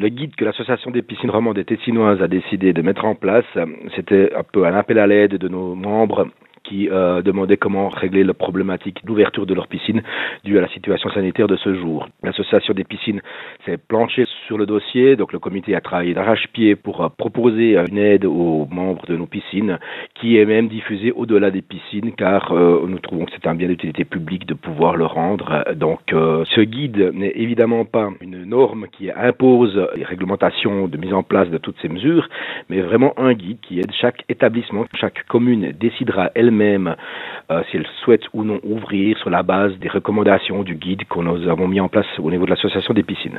Le guide que l'association des piscines romandes et tessinoises a décidé de mettre en place, c'était un peu un appel à l'aide de nos membres qui demandaient comment régler la problématique d'ouverture de leur piscine due à la situation sanitaire de ce jour. L'association des piscines s'est penchée sur le dossier, donc le comité a travaillé d'arrache-pied pour proposer une aide aux membres de nos piscines, qui est même diffusée au-delà des piscines, car nous trouvons que c'est un bien d'utilité publique de pouvoir le rendre. Donc ce guide n'est évidemment pas une norme qui impose les réglementations de mise en place de toutes ces mesures, mais vraiment un guide qui aide chaque établissement, chaque commune décidera elle-même si elle souhaite ou non ouvrir sur la base des recommandations du guide que nous avons mis en place au niveau de l'association des piscines.